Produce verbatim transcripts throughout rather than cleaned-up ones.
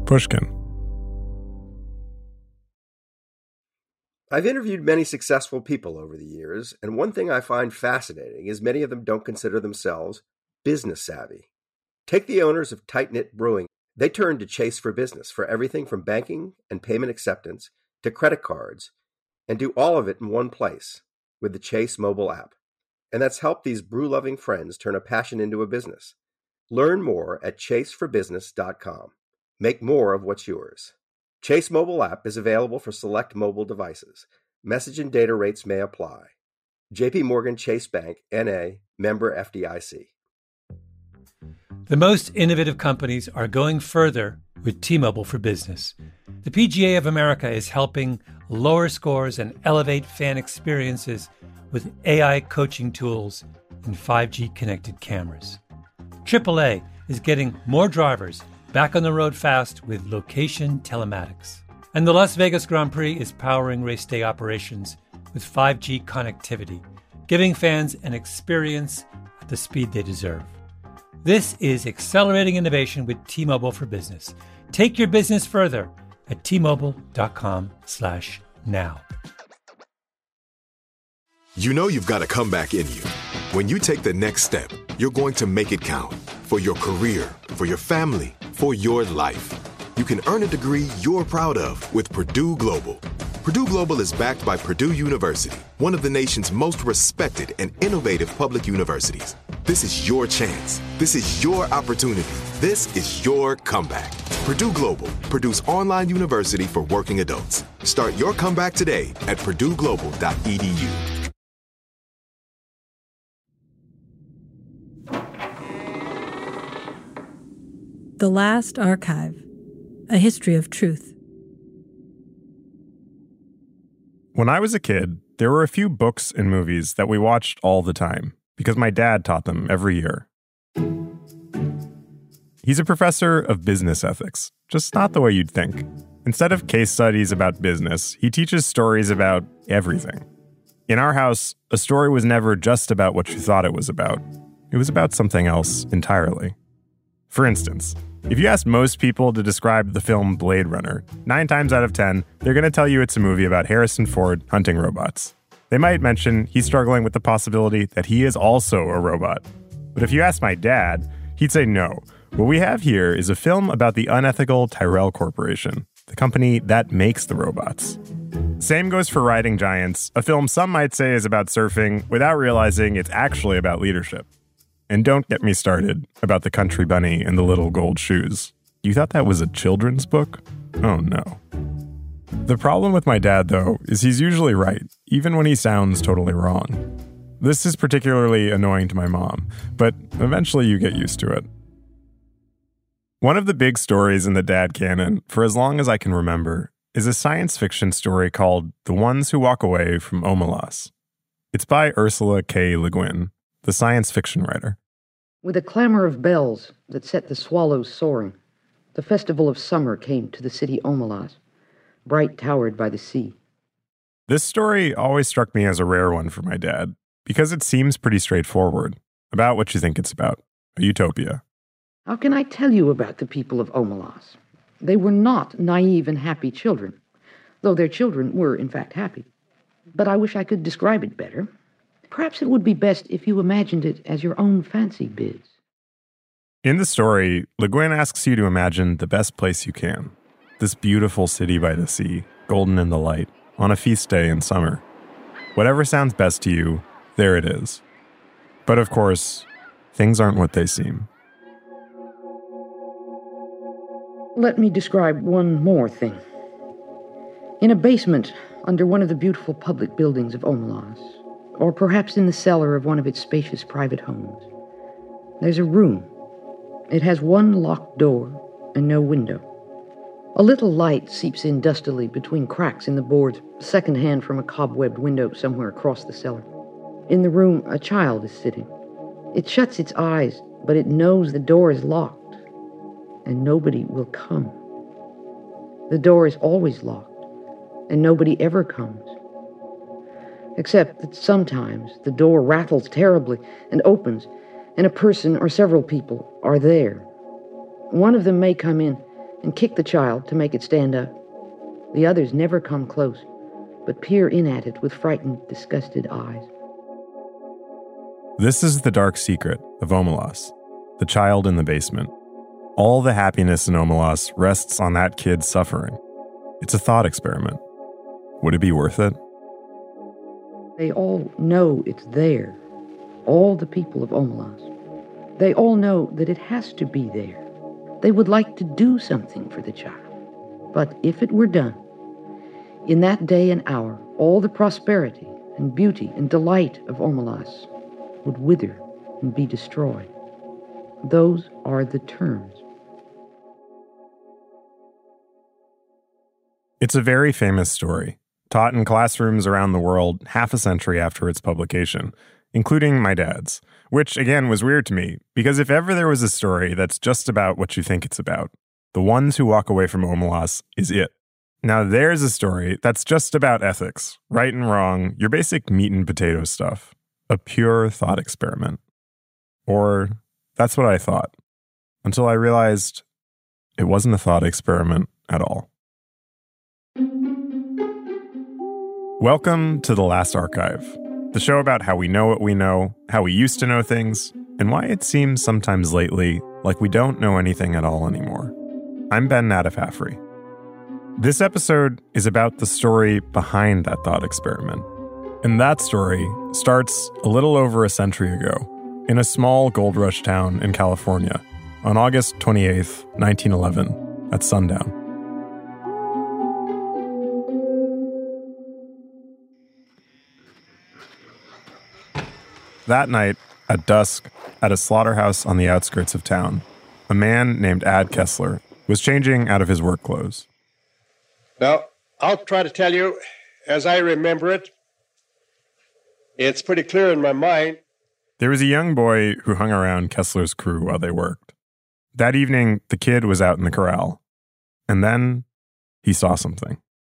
Pushkin. I've interviewed many successful people over the years, and one thing I find fascinating is many of them don't consider themselves business savvy. Take the owners of Tight Knit Brewing. They turned to Chase for Business for everything from banking and payment acceptance to credit cards, and do all of it in one place with the Chase mobile app. And that's helped these brew-loving friends turn a passion into a business. Learn more at chase for business dot com. Make more of what's yours. Chase mobile app is available for select mobile devices. Message and data rates may apply. J P Morgan Chase Bank, N A, member F D I C. The most innovative companies are going further with T-Mobile for Business. The P G A of America is helping lower scores and elevate fan experiences with A I coaching tools and five G connected cameras. triple A is getting more drivers back on the road fast with location telematics. And the Las Vegas Grand Prix is powering race day operations with five G connectivity, giving fans an experience at the speed they deserve. This is accelerating innovation with T-Mobile for Business. Take your business further at T-Mobile.com slash now. You know you've got a comeback in you. When you take the next step, you're going to make it count. For your career, for your family, for your life. You can earn a degree you're proud of with Purdue Global. Purdue Global is backed by Purdue University, one of the nation's most respected and innovative public universities. This is your chance. This is your opportunity. This is your comeback. Purdue Global, Purdue's online university for working adults. Start your comeback today at purdue global dot e d u. The Last Archive, a history of truth. When I was a kid, there were a few books and movies that we watched all the time because my dad taught them every year. He's a professor of business ethics, just not the way you'd think. Instead of case studies about business, he teaches stories about everything. In our house, a story was never just about what you thought it was about. It was about something else entirely. For instance, if you ask most people to describe the film Blade Runner, nine times out of ten, they're going to tell you it's a movie about Harrison Ford hunting robots. They might mention he's struggling with the possibility that he is also a robot. But if you ask my dad, he'd say no. What we have here is a film about the unethical Tyrell Corporation, the company that makes the robots. Same goes for Riding Giants, a film some might say is about surfing without realizing it's actually about leadership. And don't get me started about the country bunny and the little gold shoes. You thought that was a children's book? Oh no. The problem with my dad, though, is he's usually right, even when he sounds totally wrong. This is particularly annoying to my mom, but eventually you get used to it. One of the big stories in the dad canon, for as long as I can remember, is a science fiction story called The Ones Who Walk Away from Omelas. It's by Ursula K. Le Guin, the science fiction writer. With a clamor of bells that set the swallows soaring, the festival of summer came to the city Omelas, bright towered by the sea. This story always struck me as a rare one for my dad, because it seems pretty straightforward, about what you think it's about, a utopia. How can I tell you about the people of Omelas? They were not naive and happy children, though their children were, in fact, happy. But I wish I could describe it better. Perhaps it would be best if you imagined it as your own fancy biz. In the story, Le Guin asks you to imagine the best place you can. This beautiful city by the sea, golden in the light, on a feast day in summer. Whatever sounds best to you, there it is. But of course, things aren't what they seem. Let me describe one more thing. In a basement under one of the beautiful public buildings of Omelas, or perhaps in the cellar of one of its spacious private homes, there's a room. It has one locked door and no window. A little light seeps in dustily between cracks in the boards, secondhand from a cobwebbed window somewhere across the cellar. In the room, a child is sitting. It shuts its eyes, but it knows the door is locked, and nobody will come. The door is always locked, and nobody ever comes. Except that sometimes the door rattles terribly and opens, and a person or several people are there. One of them may come in, and kick the child to make it stand up. The others never come close, but peer in at it with frightened, disgusted eyes. This is the dark secret of Omelas, the child in the basement. All the happiness in Omelas rests on that kid's suffering. It's a thought experiment. Would it be worth it? They all know it's there, all the people of Omelas. They all know that it has to be there. They would like to do something for the child. But if it were done, in that day and hour, all the prosperity and beauty and delight of Omelas would wither and be destroyed. Those are the terms. It's a very famous story, taught in classrooms around the world half a century after its publication, including my dad's, which again was weird to me, because if ever there was a story that's just about what you think it's about, The Ones Who Walk Away from Omelas is it. Now there's a story that's just about ethics, right and wrong, your basic meat and potato stuff. A pure thought experiment. Or that's what I thought, until I realized it wasn't a thought experiment at all. Welcome to The Last Archive, the show about how we know what we know, how we used to know things, and why it seems sometimes lately like we don't know anything at all anymore. I'm Ben Nadafafri. This episode is about the story behind that thought experiment. And that story starts a little over a century ago in a small gold rush town in California on August twenty-eighth, nineteen eleven, at sundown. That night, at dusk, at a slaughterhouse on the outskirts of town, a man named Ad Kessler was changing out of his work clothes. Now, I'll try to tell you as I remember it. It's pretty clear in my mind. There was a young boy who hung around Kessler's crew while they worked. That evening, the kid was out in the corral. And then he saw something.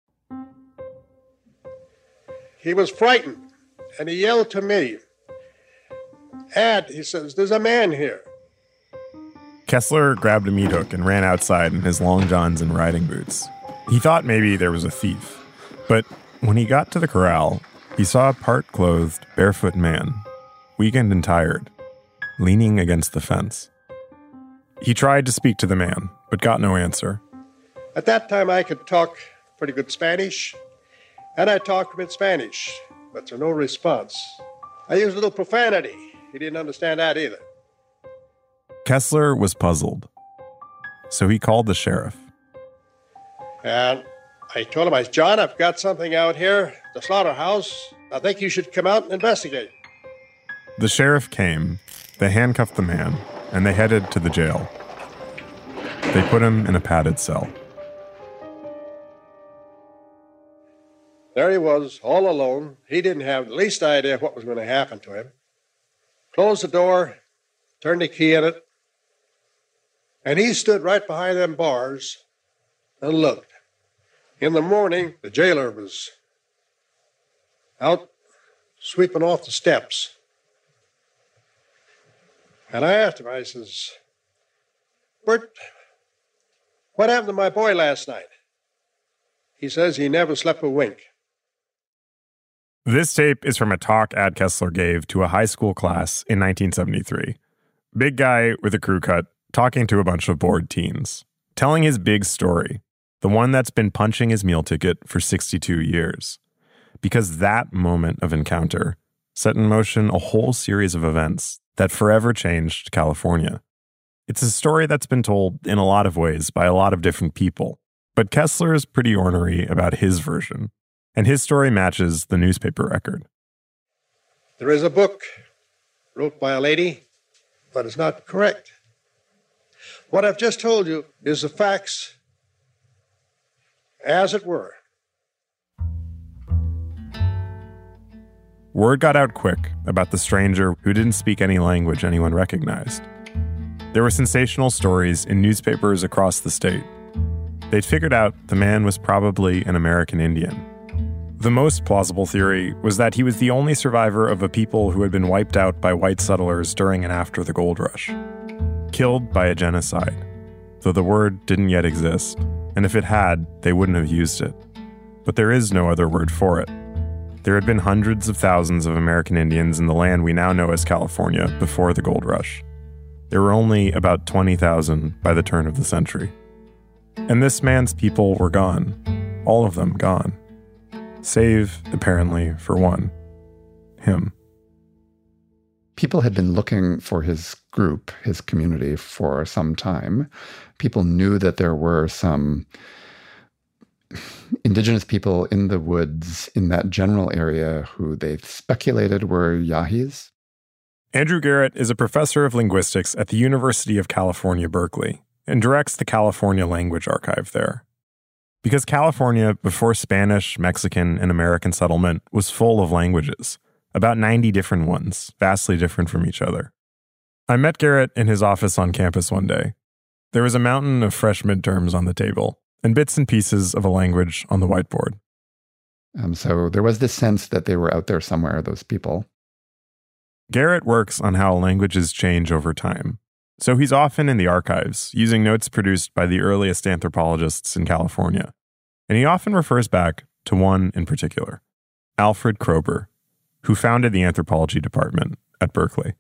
He was frightened, and he yelled to me. Ad, he says, there's a man here. Kessler grabbed a meat hook and ran outside in his long johns and riding boots. He thought maybe there was a thief. But when he got to the corral, he saw a part-clothed, barefoot man, weakened and tired, leaning against the fence. He tried to speak to the man, but got no answer. At that time, I could talk pretty good Spanish, and I talked with Spanish, but there's no response. I used a little profanity. He didn't understand that either. Kessler was puzzled, so he called the sheriff. And I told him, I said, John, I've got something out here, the slaughterhouse. I think you should come out and investigate. The sheriff came, they handcuffed the man, and they headed to the jail. They put him in a padded cell. There he was, all alone. He didn't have the least idea what was going to happen to him. Closed the door, turned the key in it, and he stood right behind them bars and looked. In the morning, the jailer was out sweeping off the steps. And I asked him, I says, Bert, what happened to my boy last night? He says he never slept a wink. This tape is from a talk Ad Kessler gave to a high school class in nineteen seventy-three. Big guy with a crew cut, talking to a bunch of bored teens, telling his big story, the one that's been punching his meal ticket for sixty-two years. Because that moment of encounter set in motion a whole series of events that forever changed California. It's a story that's been told in a lot of ways by a lot of different people, but Kessler is pretty ornery about his version, and his story matches the newspaper record. There is a book wrote by a lady, but it's not correct. What I've just told you is the facts as it were. Word got out quick about the stranger who didn't speak any language anyone recognized. There were sensational stories in newspapers across the state. They'd figured out the man was probably an American Indian. The most plausible theory was that he was the only survivor of a people who had been wiped out by white settlers during and after the gold rush. Killed by a genocide. though the word didn't yet exist, and if it had, they wouldn't have used it. But there is no other word for it. There had been hundreds of thousands of American Indians in the land we now know as California before the gold rush. There were only about twenty thousand by the turn of the century. And this man's people were gone. All of them gone. Save, apparently, for one. Him. People had been looking for his group, his community, for some time. People knew that there were some indigenous people in the woods in that general area who they speculated were Yahis. Andrew Garrett is a professor of linguistics at the University of California, Berkeley, and directs the California Language Archive there. Because California, before Spanish, Mexican, and American settlement, was full of languages, about ninety different ones, vastly different from each other. I met Garrett in his office on campus one day. There was a mountain of fresh midterms on the table, and bits and pieces of a language on the whiteboard. Um, so there was this sense that they were out there somewhere, those people. Garrett works on how languages change over time. So he's often in the archives, using notes produced by the earliest anthropologists in California. And he often refers back to one in particular, Alfred Kroeber, who founded the anthropology department at Berkeley.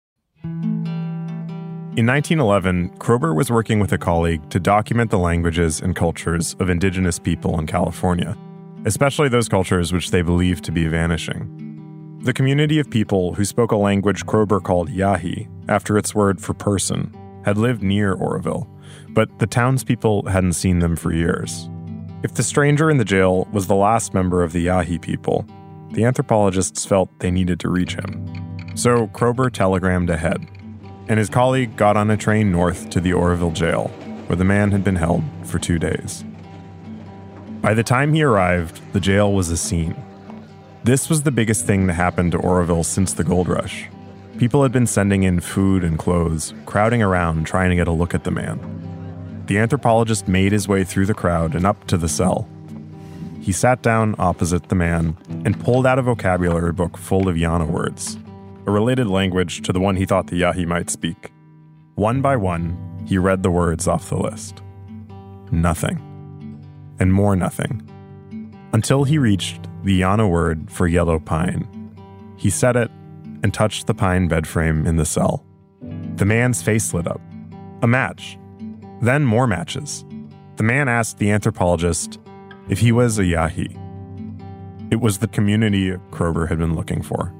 In nineteen eleven, Kroeber was working with a colleague to document the languages and cultures of indigenous people in California, especially those cultures which they believed to be vanishing. The community of people who spoke a language Kroeber called Yahi, after its word for person, had lived near Oroville, but the townspeople hadn't seen them for years. If the stranger in the jail was the last member of the Yahi people, the anthropologists felt they needed to reach him. So Kroeber telegrammed ahead, and his colleague got on a train north to the Oroville jail, where the man had been held for two days. By the time he arrived, the jail was a scene. This was the biggest thing that happened to Oroville since the gold rush. People had been sending in food and clothes, crowding around trying to get a look at the man. The anthropologist made his way through the crowd and up to the cell. He sat down opposite the man and pulled out a vocabulary book full of Yana words, a related language to the one he thought the Yahi might speak. One by one, he read the words off the list. Nothing. And more nothing. Until he reached the Yana word for yellow pine. He said it and touched the pine bed frame in the cell. The man's face lit up. A match. Then more matches. The man asked the anthropologist if he was a Yahi. It was the community Kroeber had been looking for.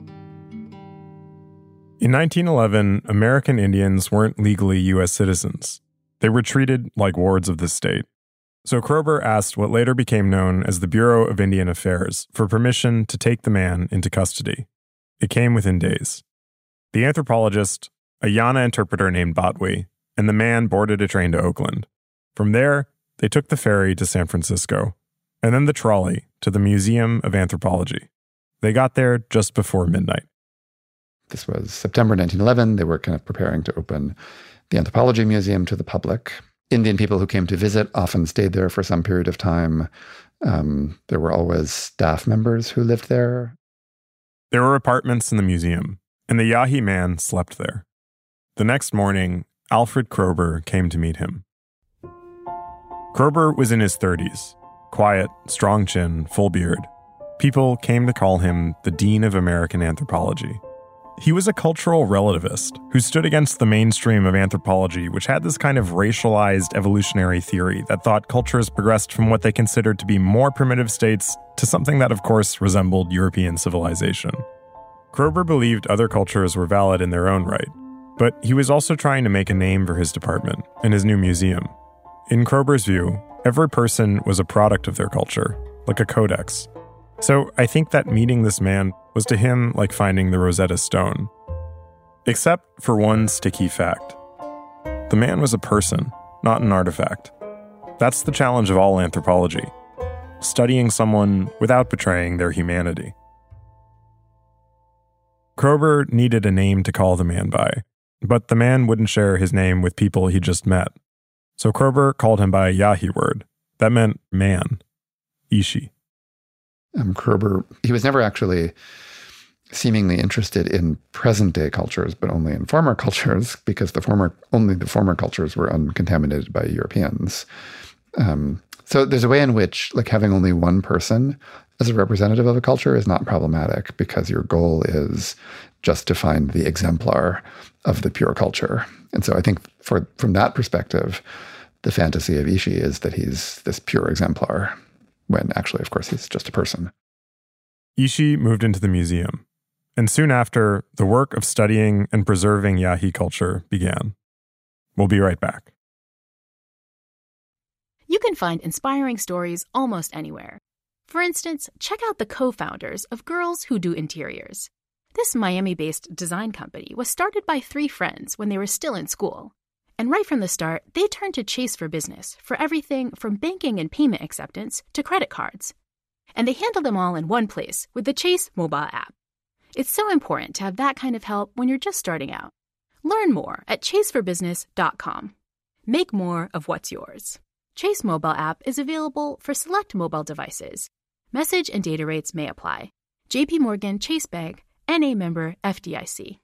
In nineteen eleven, American Indians weren't legally U S citizens. They were treated like wards of the state. So Kroeber asked what later became known as the Bureau of Indian Affairs for permission to take the man into custody. It came within days. The anthropologist, a Yana interpreter named Botwe, and the man boarded a train to Oakland. From there, they took the ferry to San Francisco, and then the trolley to the Museum of Anthropology. They got there just before midnight. This was September nineteen eleven. They were kind of preparing to open the Anthropology Museum to the public. Indian people who came to visit often stayed there for some period of time. Um, there were always staff members who lived there. There were apartments in the museum, and the Yahi man slept there. The next morning, Alfred Kroeber came to meet him. Kroeber was in his thirties, quiet, strong chin, full beard. People came to call him the Dean of American Anthropology. He was a cultural relativist who stood against the mainstream of anthropology, which had this kind of racialized evolutionary theory that thought cultures progressed from what they considered to be more primitive states to something that, of course, resembled European civilization. Kroeber believed other cultures were valid in their own right, but he was also trying to make a name for his department and his new museum. In Kroeber's view, every person was a product of their culture, like a codex. So I think that meeting this man was to him like finding the Rosetta Stone. Except for one sticky fact. The man was a person, not an artifact. That's the challenge of all anthropology, studying someone without betraying their humanity. Kroeber needed a name to call the man by, but the man wouldn't share his name with people he just met. So Kroeber called him by a Yahi word. That meant man, Ishi. Um, Kroeber, he was never actually seemingly interested in present-day cultures, but only in former cultures, because the former only the former cultures were uncontaminated by Europeans. Um, so there's a way in which, like, having only one person as a representative of a culture is not problematic, because your goal is just to find the exemplar of the pure culture. And so I think for from that perspective, the fantasy of Ishii is that he's this pure exemplar, when actually, of course, he's just a person. Ishii moved into the museum, and soon after, the work of studying and preserving Yahi culture began. We'll be right back. You can find inspiring stories almost anywhere. For instance, check out the co-founders of Girls Who Do Interiors. This Miami-based design company was started by three friends when they were still in school. And right from the start, they turned to Chase for Business for everything from banking and payment acceptance to credit cards. And they handle them all in one place with the Chase mobile app. It's so important to have that kind of help when you're just starting out. Learn more at chase for business dot com. Make more of what's yours. Chase mobile app is available for select mobile devices. Message and data rates may apply. J P Morgan Chase Bank, N A member F D I C.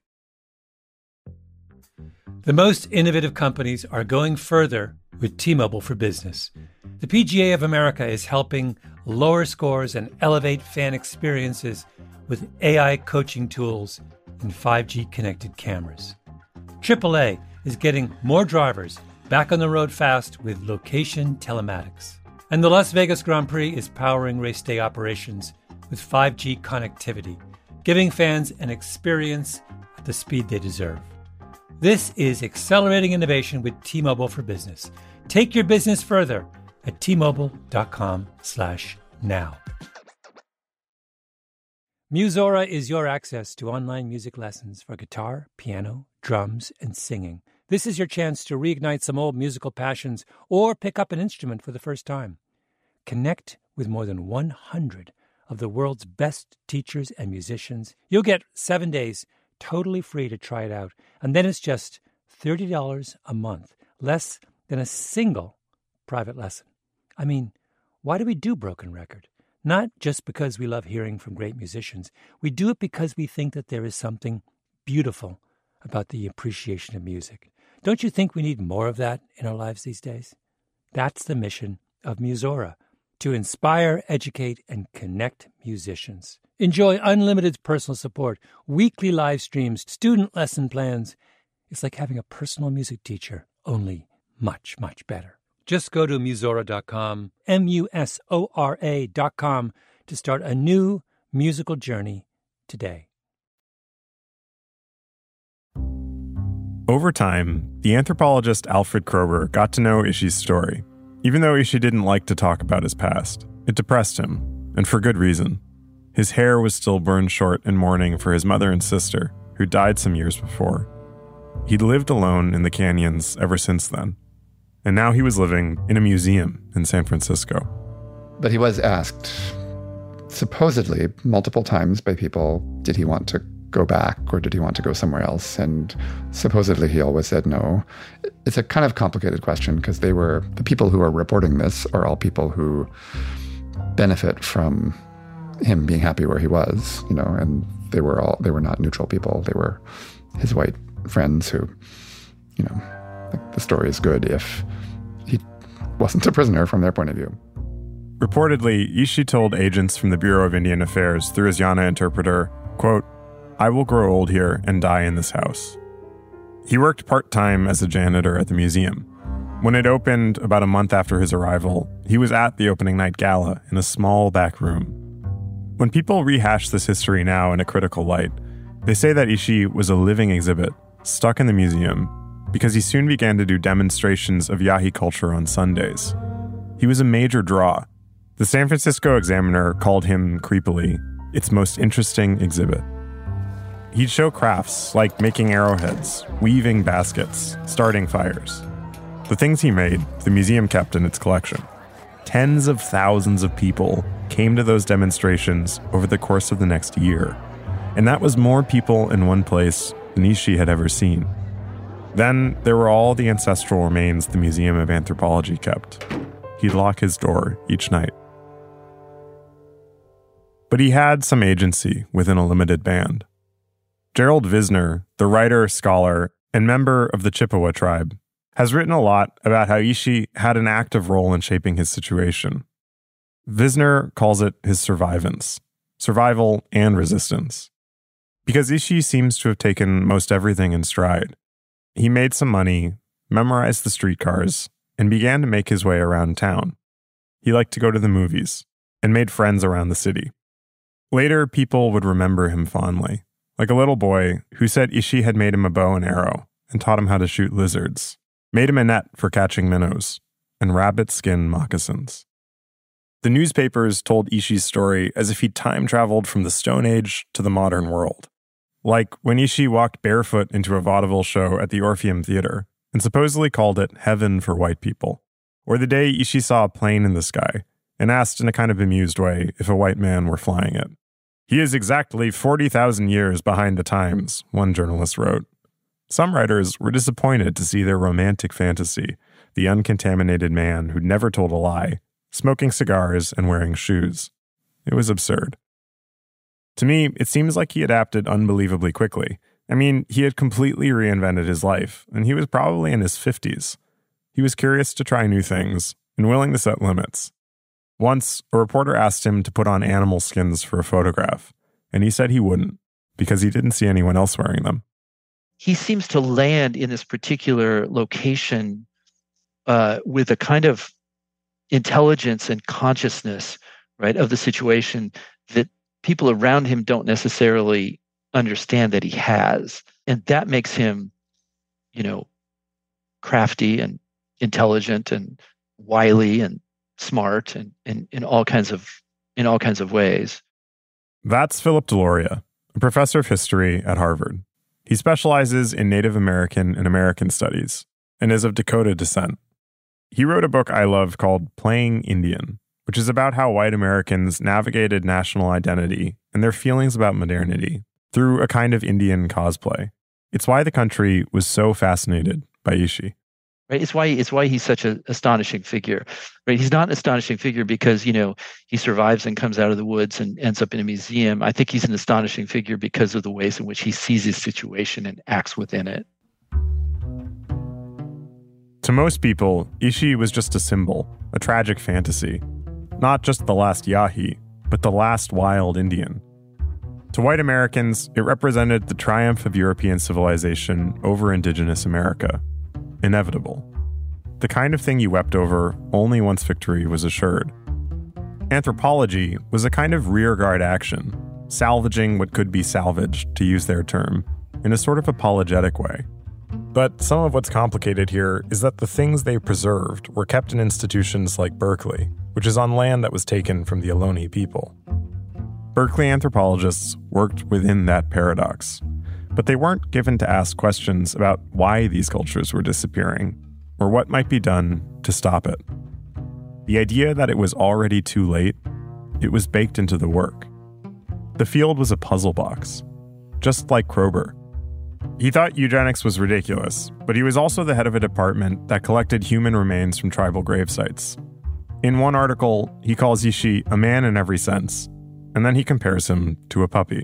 The most innovative companies are going further with T-Mobile for Business. The P G A of America is helping lower scores and elevate fan experiences with A I coaching tools and five G connected cameras. triple A is getting more drivers back on the road fast with location telematics. And the Las Vegas Grand Prix is powering race day operations with five G connectivity, giving fans an experience at the speed they deserve. This is accelerating innovation with T-Mobile for Business. Take your business further at T-Mobile.com slash now. Musora is your access to online music lessons for guitar, piano, drums, and singing. This is your chance to reignite some old musical passions or pick up an instrument for the first time. Connect with more than one hundred of the world's best teachers and musicians. You'll get seven days totally free to try it out. And then it's just thirty dollars a month, less than a single private lesson. I mean, why do we do Broken Record? Not just because we love hearing from great musicians. We do it because we think that there is something beautiful about the appreciation of music. Don't you think we need more of that in our lives these days? That's the mission of Musora, to inspire, educate, and connect musicians. Enjoy unlimited personal support, weekly live streams, student lesson plans. It's like having a personal music teacher, only much, much better. Just go to musora dot com, M U S O R A dot com, to start a new musical journey today. Over time, the anthropologist Alfred Kroeber got to know Ishii's story. Even though Ishii didn't like to talk about his past, it depressed him, and for good reason. His hair was still burned short in mourning for his mother and sister, who died some years before. He'd lived alone in the canyons ever since then, and now he was living in a museum in San Francisco. But he was asked, supposedly multiple times by people, did he want to go back or did he want to go somewhere else? And supposedly he always said no. It's a kind of complicated question, because they were, the people who are reporting this are all people who benefit from him being happy where he was, you know, and they were all, they were not neutral people. They were his white friends who, you know, like, the story is good if he wasn't a prisoner from their point of view. Reportedly, Ishii told agents from the Bureau of Indian Affairs through his Yana interpreter, quote, "I will grow old here and die in this house." He worked part-time as a janitor at the museum. When it opened about a month after his arrival, he was at the opening night gala in a small back room. When people rehash this history now in a critical light, they say that Ishii was a living exhibit, stuck in the museum, because he soon began to do demonstrations of Yahi culture on Sundays. He was a major draw. The San Francisco Examiner called him, creepily, its most interesting exhibit. He'd show crafts like making arrowheads, weaving baskets, starting fires. The things he made, the museum kept in its collection. Tens of thousands of people came to those demonstrations over the course of the next year. And that was more people in one place than Ishii had ever seen. Then there were all the ancestral remains the Museum of Anthropology kept. He'd lock his door each night. but he had some agency within a limited band. Gerald Visner, the writer, scholar, and member of the Chippewa tribe, has written a lot about how Ishi had an active role in shaping his situation. Visner calls it his survivance, survival and resistance. Because Ishi seems to have taken most everything in stride. He made some money, memorized the streetcars, and began to make his way around town. He liked to go to the movies, and made friends around the city. Later, people would remember him fondly, like a little boy who said Ishi had made him a bow and arrow and taught him how to shoot lizards, made him a net for catching minnows, and rabbit skin moccasins. The newspapers told Ishi's story as if he'd time-traveled from the Stone Age to the modern world. Like when Ishi walked barefoot into a vaudeville show at the Orpheum Theater and supposedly called it heaven for white people. Or the day Ishi saw a plane in the sky and asked in a kind of amused way if a white man were flying it. He is exactly forty thousand years behind the times, one journalist wrote. Some writers were disappointed to see their romantic fantasy, the uncontaminated man who'd never told a lie, smoking cigars and wearing shoes. It was absurd. To me, it seems like he adapted unbelievably quickly. I mean, he had completely reinvented his life, and he was probably in his fifties. He was curious to try new things and willing to set limits. Once, a reporter asked him to put on animal skins for a photograph, and he said he wouldn't, because he didn't see anyone else wearing them. He seems to land in this particular location uh, with a kind of intelligence and consciousness, right, of the situation that people around him don't necessarily understand that he has. And that makes him, you know, crafty and intelligent and wily and smart and in, in all kinds of in all kinds of ways. That's Philip Deloria, a professor of history at Harvard. He specializes in Native American and American studies and is of Dakota descent. He wrote a book I love called Playing Indian, which is about how white Americans navigated national identity and their feelings about modernity through a kind of Indian cosplay. It's why the country was so fascinated by Ishi. Right. It's why it's why he's such an astonishing figure. Right. He's not an astonishing figure because, you know, he survives and comes out of the woods and ends up in a museum. I think he's an astonishing figure because of the ways in which he sees his situation and acts within it. To most people, Ishi was just a symbol, a tragic fantasy. Not just the last Yahi, but the last wild Indian. To white Americans, it represented the triumph of European civilization over indigenous America. Inevitable. The kind of thing you wept over only once victory was assured. Anthropology was a kind of rearguard action, salvaging what could be salvaged, to use their term, in a sort of apologetic way. But some of what's complicated here is that the things they preserved were kept in institutions like Berkeley, which is on land that was taken from the Ohlone people. Berkeley anthropologists worked within that paradox, but they weren't given to ask questions about why these cultures were disappearing, or what might be done to stop it. The idea that it was already too late, it was baked into the work. The field was a puzzle box, just like Kroeber. He thought eugenics was ridiculous, but he was also the head of a department that collected human remains from tribal grave sites. In one article, he calls Ishi a man in every sense, and then he compares him to a puppy.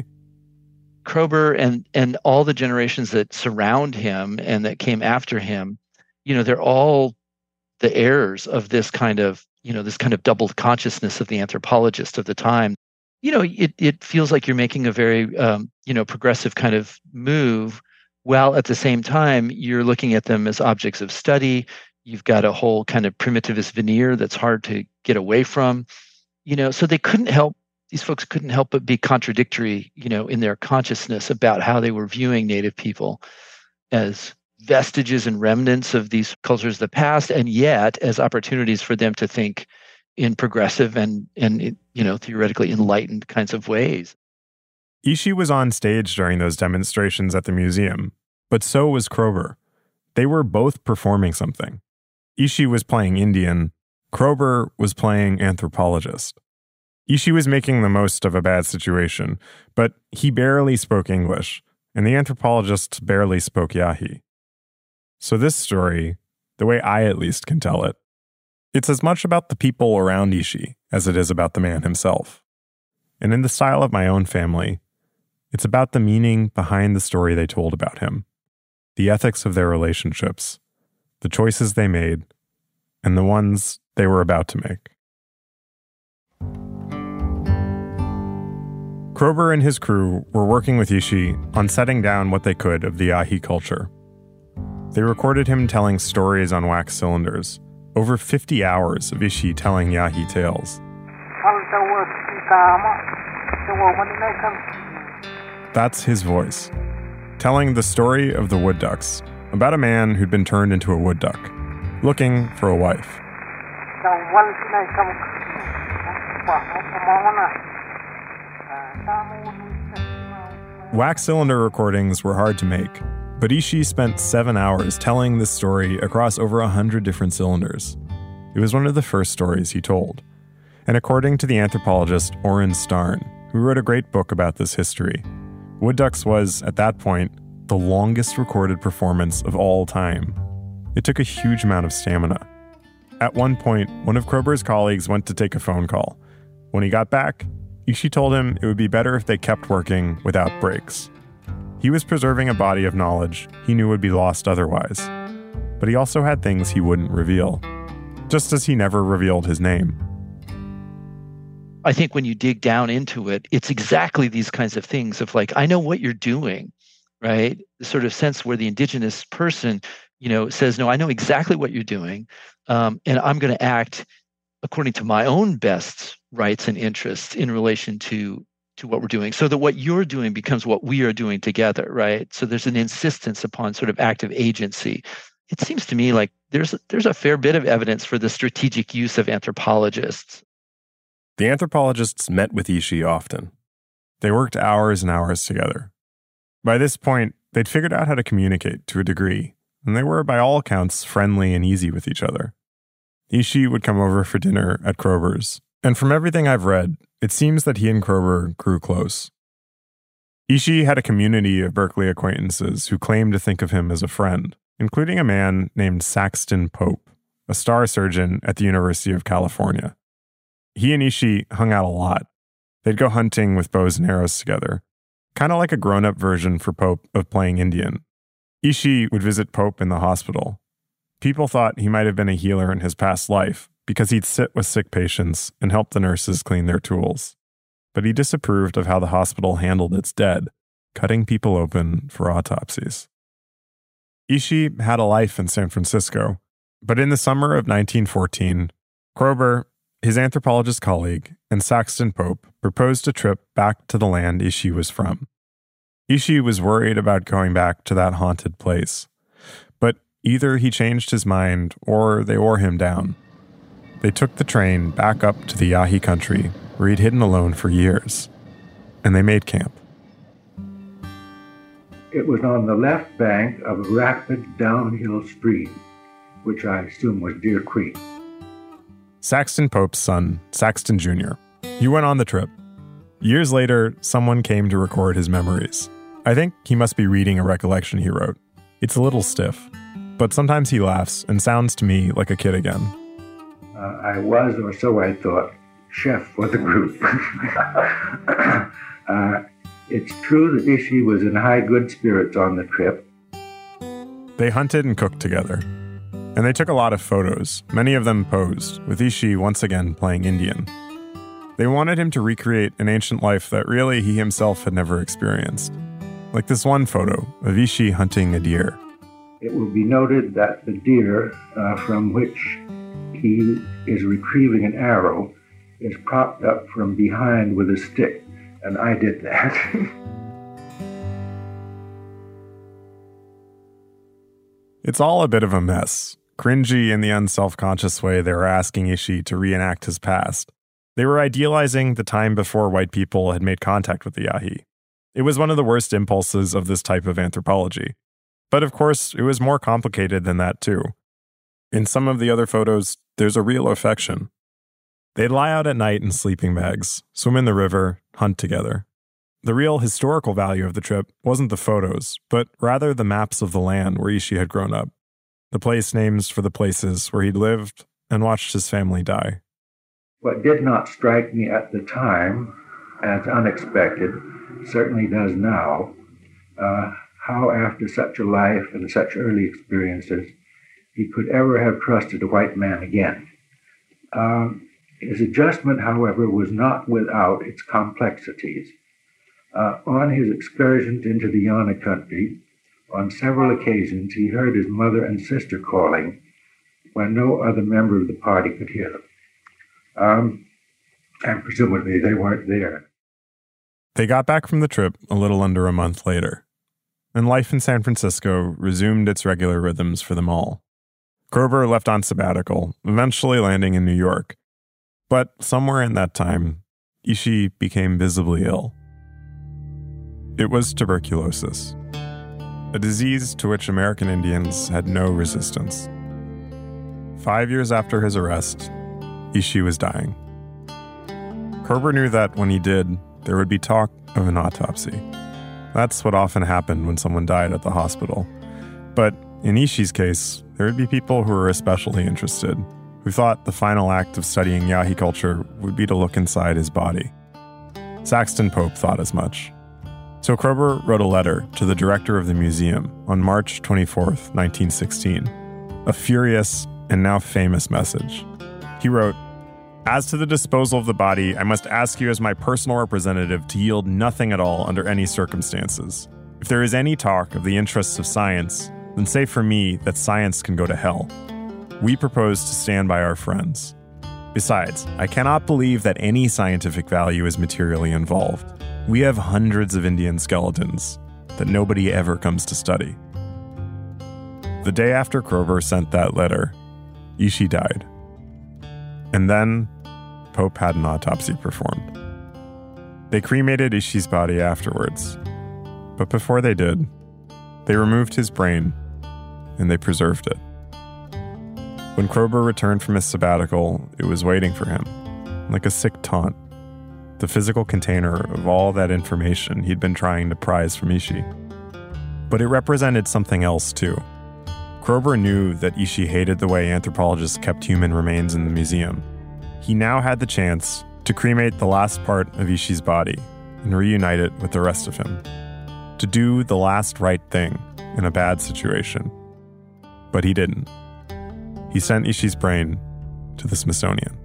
Kroeber and and all the generations that surround him and that came after him, you know, they're all the heirs of this kind of, you know, this kind of double consciousness of the anthropologist of the time. You know, it it feels like you're making a very, um, you know, progressive kind of move, while at the same time you're looking at them as objects of study. You've got a whole kind of primitivist veneer that's hard to get away from. You know, so they couldn't help. These folks couldn't help but be contradictory, you know, in their consciousness about how they were viewing Native people as vestiges and remnants of these cultures of the past, and yet as opportunities for them to think in progressive and, and you know, theoretically enlightened kinds of ways. Ishi was on stage during those demonstrations at the museum, but so was Kroeber. They were both performing something. Ishi was playing Indian, Kroeber was playing anthropologist. Ishi was making the most of a bad situation, but he barely spoke English, and the anthropologist barely spoke Yahi. So this story, the way I at least can tell it, it's as much about the people around Ishi as it is about the man himself. and in the style of my own family, it's about the meaning behind the story they told about him, the ethics of their relationships, the choices they made, and the ones they were about to make. Kroeber and his crew were working with Ishi on setting down what they could of the Yahi culture. They recorded him telling stories on wax cylinders, over fifty hours of Ishi telling Yahi tales. That's his voice, telling the story of the wood ducks, about a man who'd been turned into a wood duck, looking for a wife. Wax cylinder recordings were hard to make, but Ishi spent seven hours telling this story across over a hundred different cylinders. It was one of the first stories he told. And according to the anthropologist Oren Starn, who wrote a great book about this history, wood ducks was, at that point, the longest recorded performance of all time. It took a huge amount of stamina. At one point, one of Kroeber's colleagues went to take a phone call. When he got back, Ishi told him it would be better if they kept working without breaks. He was preserving a body of knowledge he knew would be lost otherwise. But he also had things he wouldn't reveal, just as he never revealed his name. I think when you dig down into it, it's exactly these kinds of things of like, I know what you're doing, right? The sort of sense where the indigenous person, you know, says, no, I know exactly what you're doing, um, and I'm going to act according to my own best rights and interests in relation to to what we're doing, so that what you're doing becomes what we are doing together, right? So there's an insistence upon sort of active agency. It seems to me like there's there's a fair bit of evidence for the strategic use of anthropologists. The anthropologists met with Ishi often. They worked hours and hours together. By this point, they'd figured out how to communicate to a degree, and they were, by all accounts, friendly and easy with each other. Ishi would come over for dinner at Kroeber's, and from everything I've read, it seems that he and Kroeber grew close. Ishi had a community of Berkeley acquaintances who claimed to think of him as a friend, including a man named Saxton Pope, a star surgeon at the University of California. He and Ishi hung out a lot. They'd go hunting with bows and arrows together, kind of like a grown-up version for Pope of playing Indian. Ishi would visit Pope in the hospital. People thought he might have been a healer in his past life because he'd sit with sick patients and help the nurses clean their tools. But he disapproved of how the hospital handled its dead, cutting people open for autopsies. Ishi had a life in San Francisco, but in the summer of nineteen fourteen, Kroeber, his anthropologist colleague, and Saxton Pope proposed a trip back to the land Ishi was from. Ishi was worried about going back to that haunted place, but either he changed his mind or they wore him down. They took the train back up to the Yahi country where he'd hidden alone for years, and they made camp. It was on the left bank of a rapid downhill stream, which I assume was Deer Creek. Saxton Pope's son, Saxton Junior, he went on the trip. Years later, someone came to record his memories. I think he must be reading a recollection he wrote. It's a little stiff, but sometimes he laughs and sounds to me like a kid again. Uh, I was, or so I thought, chef for the group. uh, it's true that Ishi was in high good spirits on the trip. They hunted and cooked together. And they took a lot of photos, many of them posed, with Ishi once again playing Indian. They wanted him to recreate an ancient life that really he himself had never experienced. Like this one photo of Ishi hunting a deer. It will be noted that the deer uh, from which he is retrieving an arrow is propped up from behind with a stick, and I did that. It's all a bit of a mess. Cringy in the unself-conscious way they were asking Ishi to reenact his past. They were idealizing the time before white people had made contact with the Yahi. It was one of the worst impulses of this type of anthropology. But of course, it was more complicated than that too. In some of the other photos, there's a real affection. They'd lie out at night in sleeping bags, swim in the river, hunt together. The real historical value of the trip wasn't the photos, but rather the maps of the land where Ishi had grown up. The place names for the places where he'd lived and watched his family die. What did not strike me at the time as unexpected, certainly does now, uh, how after such a life and such early experiences, he could ever have trusted a white man again. Um, his adjustment, however, was not without its complexities. Uh, on his excursions into the Yana country, on several occasions he heard his mother and sister calling when no other member of the party could hear them. Um, and presumably they weren't there. They got back from the trip a little under a month later, and life in San Francisco resumed its regular rhythms for them all. Kroeber left on sabbatical, eventually landing in New York. But somewhere in that time, Ishi became visibly ill. It was tuberculosis, a disease to which American Indians had no resistance. Five years after his arrest, Ishi was dying. Kroeber knew that when he did, there would be talk of an autopsy. That's what often happened when someone died at the hospital. But in Ishi's case, there would be people who were especially interested, who thought the final act of studying Yahi culture would be to look inside his body. Saxton Pope thought as much. So Kroeber wrote a letter to the director of the museum on March twenty-fourth, nineteen sixteen, a furious and now famous message. He wrote, "As to the disposal of the body, I must ask you as my personal representative to yield nothing at all under any circumstances. If there is any talk of the interests of science, then say for me that science can go to hell. We propose to stand by our friends. Besides, I cannot believe that any scientific value is materially involved. We have hundreds of Indian skeletons that nobody ever comes to study." The day after Kroeber sent that letter, Ishi died. And then Pope had an autopsy performed. They cremated Ishi's body afterwards. But before they did, they removed his brain and they preserved it. When Kroeber returned from his sabbatical, it was waiting for him, like a sick taunt, the physical container of all that information he'd been trying to prize from Ishi. But it represented something else, too. Kroeber knew that Ishi hated the way anthropologists kept human remains in the museum. He now had the chance to cremate the last part of Ishi's body and reunite it with the rest of him. To do the last right thing in a bad situation. But he didn't. He sent Ishi's brain to the Smithsonian.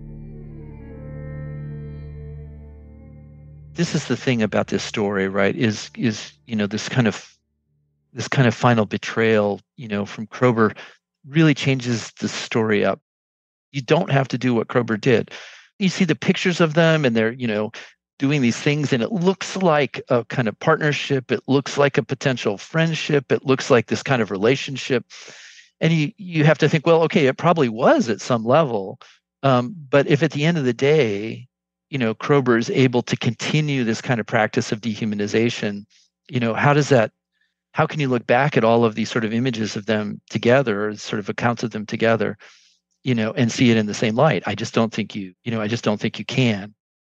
This is the thing about this story, right? Is is you know this kind of this kind of final betrayal, you know, from Kroeber really changes the story up. You don't have to do what Kroeber did. You see the pictures of them, and they're you know doing these things, and it looks like a kind of partnership. It looks like a potential friendship. It looks like this kind of relationship. And you you have to think, well, okay, it probably was at some level. Um, but if at the end of the day, you know, Kroeber is able to continue this kind of practice of dehumanization, you know, how does that, how can you look back at all of these sort of images of them together, or sort of accounts of them together, you know, and see it in the same light? I just don't think you, you know, I just don't think you can.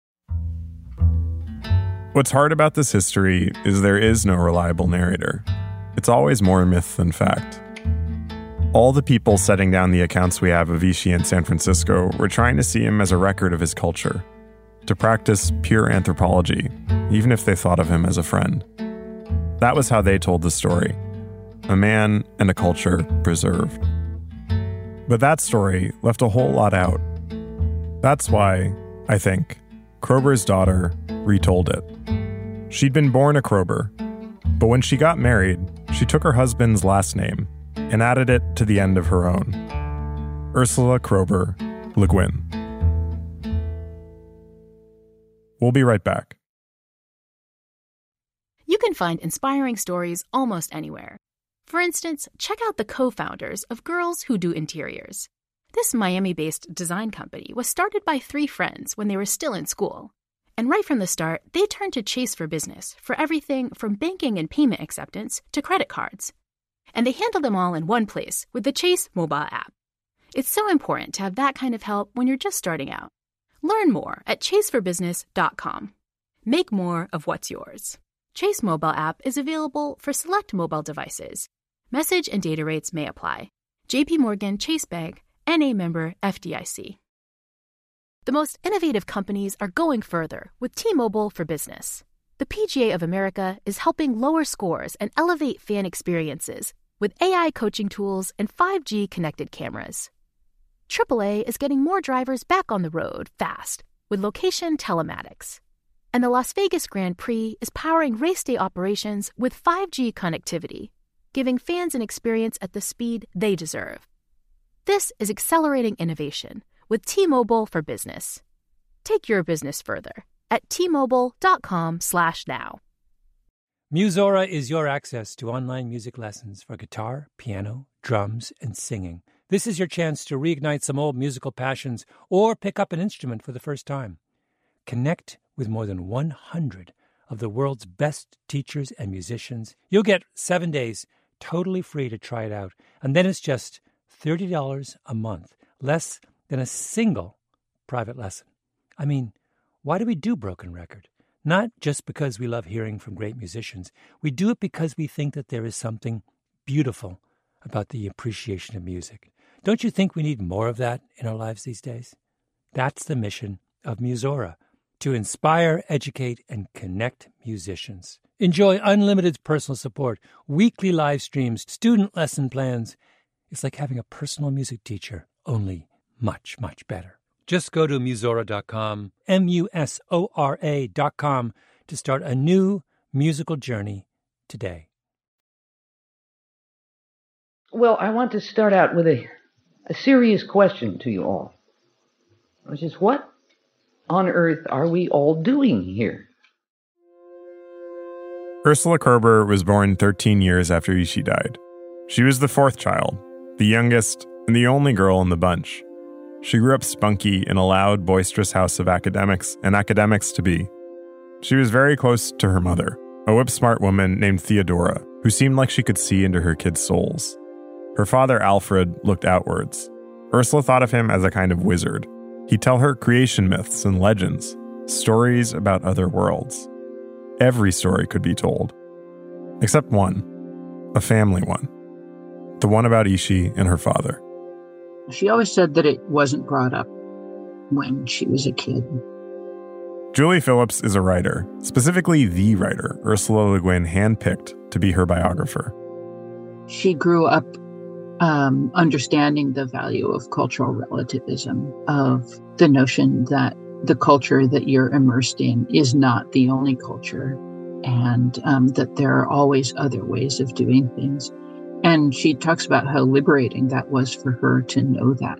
What's hard about this history is there is no reliable narrator. It's always more myth than fact. All the people setting down the accounts we have of Ishi in San Francisco were trying to see him as a record of his culture, to practice pure anthropology, even if they thought of him as a friend. That was how they told the story, a man and a culture preserved. But that story left a whole lot out. That's why, I think, Kroeber's daughter retold it. She'd been born a Kroeber, but when she got married, she took her husband's last name and added it to the end of her own. Ursula Kroeber Le Guin. We'll be right back. You can find inspiring stories almost anywhere. For instance, check out the co-founders of Girls Who Do Interiors. This Miami-based design company was started by three friends when they were still in school. And right from the start, they turned to Chase for Business for everything from banking and payment acceptance to credit cards. And they handle them all in one place with the Chase mobile app. It's so important to have that kind of help when you're just starting out. Learn more at chase for business dot com. Make more of what's yours. Chase mobile app is available for select mobile devices. Message and data rates may apply. J P Morgan Chase Bank, N A member F D I C. The most innovative companies are going further with T-Mobile for Business. The P G A of America is helping lower scores and elevate fan experiences with A I coaching tools and five G connected cameras. triple A is getting more drivers back on the road fast with location telematics. And the Las Vegas Grand Prix is powering race day operations with five G connectivity, giving fans an experience at the speed they deserve. This is accelerating innovation with T-Mobile for Business. Take your business further at T-Mobile.com slash now. Musora is your access to online music lessons for guitar, piano, drums, and singing. This is your chance to reignite some old musical passions or pick up an instrument for the first time. Connect with more than one hundred of the world's best teachers and musicians. You'll get seven days totally free to try it out. And then it's just thirty dollars a month, less than a single private lesson. I mean, why do we do Broken Record? Not just because we love hearing from great musicians. We do it because we think that there is something beautiful about the appreciation of music. Don't you think we need more of that in our lives these days? That's the mission of Musora, to inspire, educate, and connect musicians. Enjoy unlimited personal support, weekly live streams, student lesson plans. It's like having a personal music teacher, only much, much better. Just go to Musora dot com, M U S O R A dot com, to start a new musical journey today. Well, I want to start out with a, a serious question to you all, which is, what on earth are we all doing here? Ursula Kerber was born thirteen years after Ishi died. She was the fourth child, the youngest, and the only girl in the bunch. She grew up spunky in a loud, boisterous house of academics and academics-to-be. She was very close to her mother, a whip-smart woman named Theodora, who seemed like she could see into her kids' souls. Her father, Alfred, looked outwards. Ursula thought of him as a kind of wizard. He'd tell her creation myths and legends, stories about other worlds. Every story could be told. Except one, a family one. The one about Ishi and her father. She always said that it wasn't brought up when she was a kid. Julie Phillips is a writer, specifically the writer Ursula Le Guin handpicked to be her biographer. She grew up um, understanding the value of cultural relativism, of the notion that the culture that you're immersed in is not the only culture, and um, that there are always other ways of doing things. And she talks about how liberating that was for her to know that.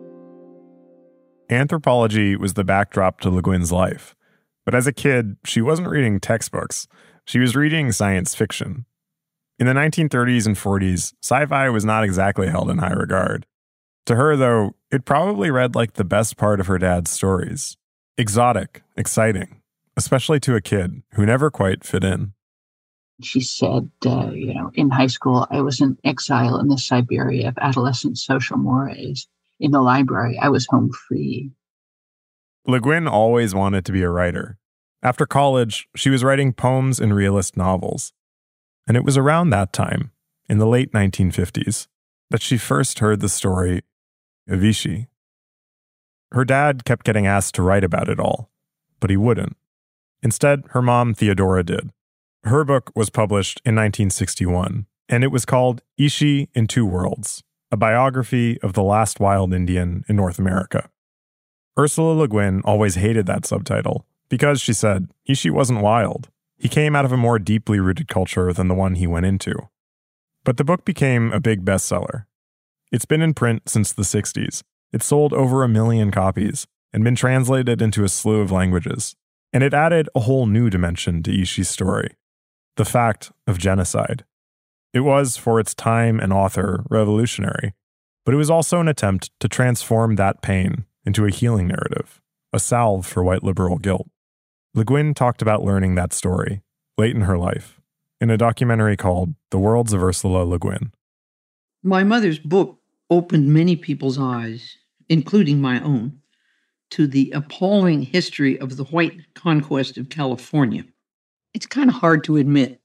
Anthropology was the backdrop to Le Guin's life. But as a kid, she wasn't reading textbooks. She was reading science fiction. In the nineteen thirties and forties, sci-fi was not exactly held in high regard. To her, though, it probably read like the best part of her dad's stories. Exotic, exciting, especially to a kid who never quite fit in. She said, uh, you know, in high school, I was in exile in the Siberia of adolescent social mores. In the library, I was home free. Le Guin always wanted to be a writer. After college, she was writing poems and realist novels. And it was around that time, in the late nineteen fifties, that she first heard the story of Ishi. Her dad kept getting asked to write about it all, but he wouldn't. Instead, her mom, Theodora, did. Her book was published in nineteen sixty-one, and it was called Ishi in Two Worlds, a biography of the last wild Indian in North America. Ursula Le Guin always hated that subtitle because, she said, Ishi wasn't wild. He came out of a more deeply rooted culture than the one he went into. But the book became a big bestseller. It's been in print since the sixties. It's sold over a million copies and been translated into a slew of languages. And it added a whole new dimension to Ishi's story. The fact of genocide. It was, for its time and author, revolutionary, but it was also an attempt to transform that pain into a healing narrative, a salve for white liberal guilt. Le Guin talked about learning that story, late in her life, in a documentary called The Worlds of Ursula Le Guin. My mother's book opened many people's eyes, including my own, to the appalling history of the white conquest of California. It's kind of hard to admit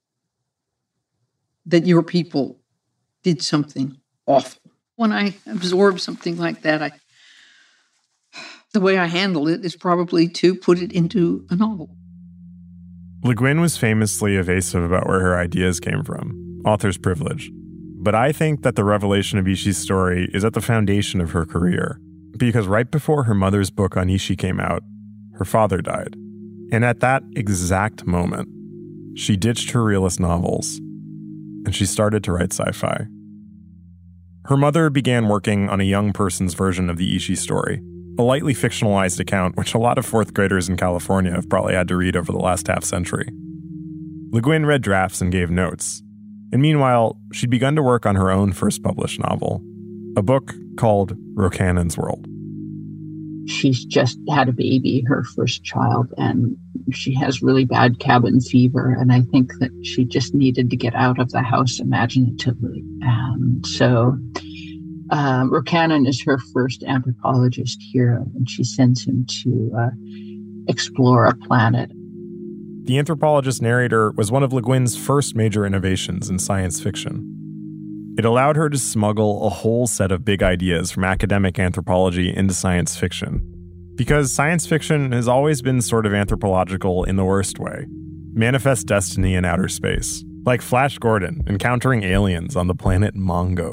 that your people did something awful. When I absorb something like that, I The way I handle it is probably to put it into a novel. Le Guin was famously evasive about where her ideas came from, author's privilege. But I think that the revelation of Ishi's story is at the foundation of her career, because right before her mother's book on Ishi came out, her father died. And at that exact moment, she ditched her realist novels, and she started to write sci-fi. Her mother began working on a young person's version of the Ishi story, a lightly fictionalized account which a lot of fourth graders in California have probably had to read over the last half century. Le Guin read drafts and gave notes. And meanwhile, she'd begun to work on her own first published novel, a book called Rocannon's World. She's just had a baby, her first child, and she has really bad cabin fever. And I think that she just needed to get out of the house imaginatively. And so uh, Rocannon is her first anthropologist hero, and she sends him to uh, explore a planet. The anthropologist narrator was one of Le Guin's first major innovations in science fiction. It allowed her to smuggle a whole set of big ideas from academic anthropology into science fiction. Because science fiction has always been sort of anthropological in the worst way. Manifest destiny in outer space, like Flash Gordon encountering aliens on the planet Mongo.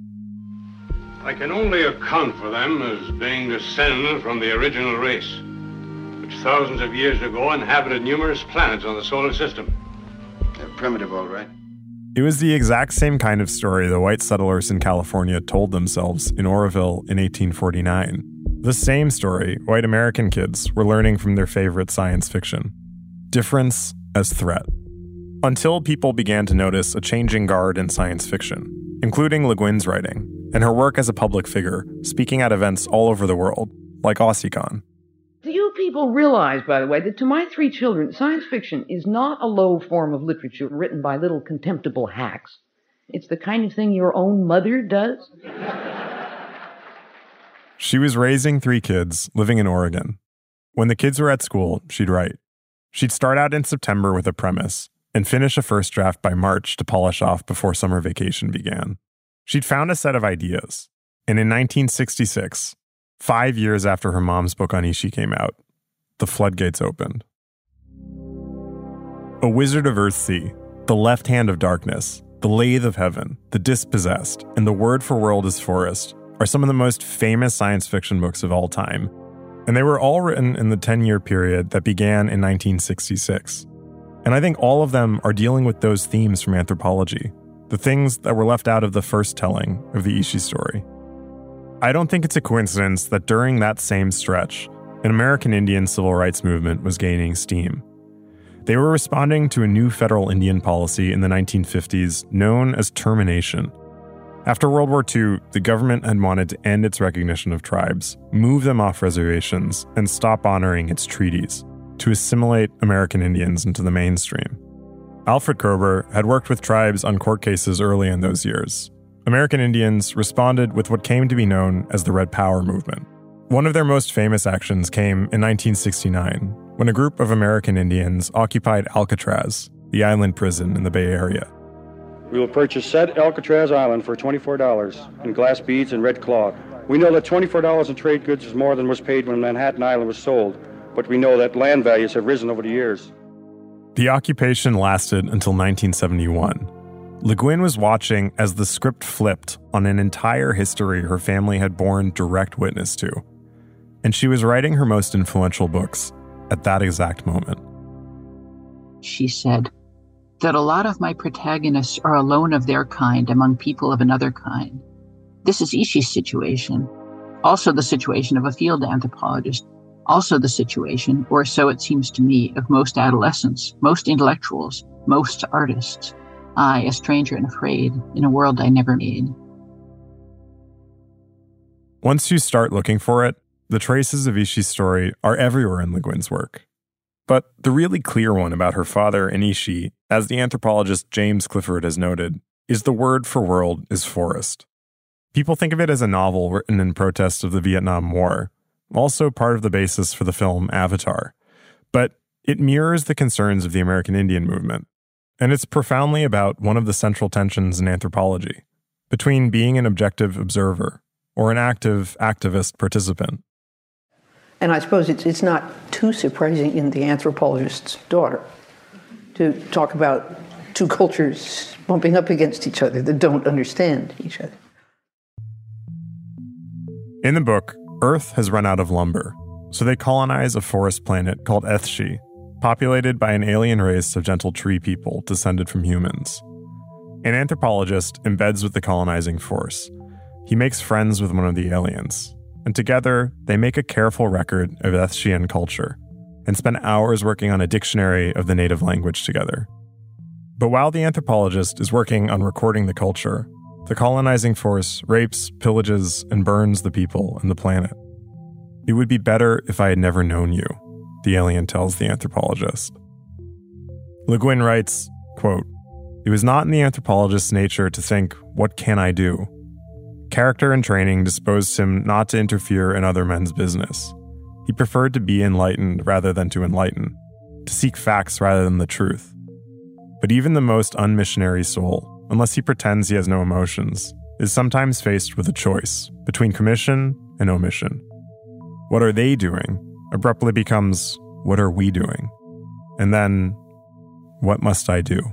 I can only account for them as being descended from the original race, which thousands of years ago inhabited numerous planets on the solar system. They're primitive, all right. It was the exact same kind of story the white settlers in California told themselves in Oroville in eighteen forty-nine. The same story white American kids were learning from their favorite science fiction. Difference as threat. Until people began to notice a changing guard in science fiction, including Le Guin's writing, and her work as a public figure, speaking at events all over the world, like AussieCon. Do you people realize, by the way, that to my three children, science fiction is not a low form of literature written by little contemptible hacks? It's the kind of thing your own mother does? She was raising three kids, living in Oregon. When the kids were at school, she'd write. She'd start out in September with a premise, and finish a first draft by March to polish off before summer vacation began. She'd found a set of ideas, and in nineteen sixty-six, five years after her mom's book on Ishi came out, the floodgates opened. A Wizard of Earthsea, The Left Hand of Darkness, The Lathe of Heaven, The Dispossessed, and The Word for World is Forest are some of the most famous science fiction books of all time, and they were all written in the ten-year period that began in nineteen sixty-six. And I think all of them are dealing with those themes from anthropology, the things that were left out of the first telling of the Ishi story. I don't think it's a coincidence that during that same stretch, an American Indian civil rights movement was gaining steam. They were responding to a new federal Indian policy in the nineteen fifties known as termination. After World War Two, the government had wanted to end its recognition of tribes, move them off reservations, and stop honoring its treaties, to assimilate American Indians into the mainstream. Alfred Kroeber had worked with tribes on court cases early in those years. American Indians responded with what came to be known as the Red Power movement. One of their most famous actions came in nineteen sixty-nine, when a group of American Indians occupied Alcatraz, the island prison in the Bay Area. We will purchase said Alcatraz Island for twenty-four dollars in glass beads and red cloth. We know that twenty-four dollars in trade goods is more than was paid when Manhattan Island was sold, but we know that land values have risen over the years. The occupation lasted until nineteen seventy-one. Le Guin was watching as the script flipped on an entire history her family had borne direct witness to. And she was writing her most influential books at that exact moment. She said that a lot of my protagonists are alone of their kind among people of another kind. This is Ishi's situation, also the situation of a field anthropologist, also the situation, or so it seems to me, of most adolescents, most intellectuals, most artists. I, a stranger and afraid, in a world I never made. Once you start looking for it, the traces of Ishi's story are everywhere in Le Guin's work. But the really clear one about her father and Ishi, as the anthropologist James Clifford has noted, is the word for world is forest. People think of it as a novel written in protest of the Vietnam War, also part of the basis for the film Avatar. But it mirrors the concerns of the American Indian movement. And it's profoundly about one of the central tensions in anthropology, between being an objective observer or an active activist participant. And I suppose it's, it's not too surprising in The Anthropologist's Daughter to talk about two cultures bumping up against each other that don't understand each other. In the book, Earth has run out of lumber, so they colonize a forest planet called Ethshi, populated by an alien race of gentle tree people descended from humans. An anthropologist embeds with the colonizing force. He makes friends with one of the aliens, and together they make a careful record of Ethshian culture and spend hours working on a dictionary of the native language together. But while the anthropologist is working on recording the culture, the colonizing force rapes, pillages, and burns the people and the planet. It would be better if I had never known you, the alien tells the anthropologist. Le Guin writes, quote, "It was not in the anthropologist's nature to think, what can I do? Character and training disposed him not to interfere in other men's business. He preferred to be enlightened rather than to enlighten, to seek facts rather than the truth. But even the most unmissionary soul, unless he pretends he has no emotions, is sometimes faced with a choice between commission and omission. What are they doing abruptly becomes, what are we doing? And then, what must I do?"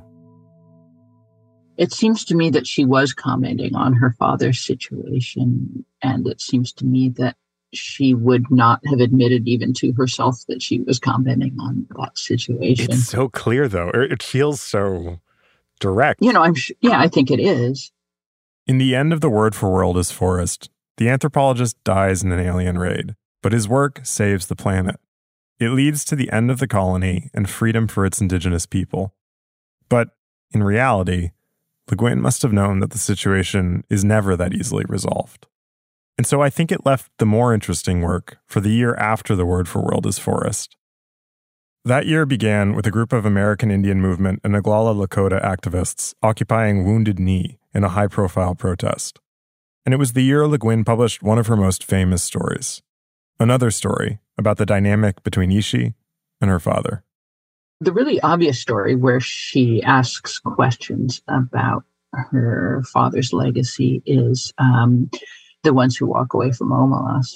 It seems to me that she was commenting on her father's situation, and it seems to me that she would not have admitted even to herself that she was commenting on that situation. It's so clear, though. It feels so direct. You know, I'm sh- yeah, I think it is. In the end of The Word for World is Forest, the anthropologist dies in an alien raid, but his work saves the planet. It leads to the end of the colony and freedom for its indigenous people. But in reality, Le Guin must have known that the situation is never that easily resolved. And so I think it left the more interesting work for the year after The Word for World is Forest. That year began with a group of American Indian Movement and Oglala Lakota activists occupying Wounded Knee in a high-profile protest. And it was the year Le Guin published one of her most famous stories, another story about the dynamic between Ishi and her father. The really obvious story where she asks questions about her father's legacy is um, The Ones Who Walk Away from Omelas.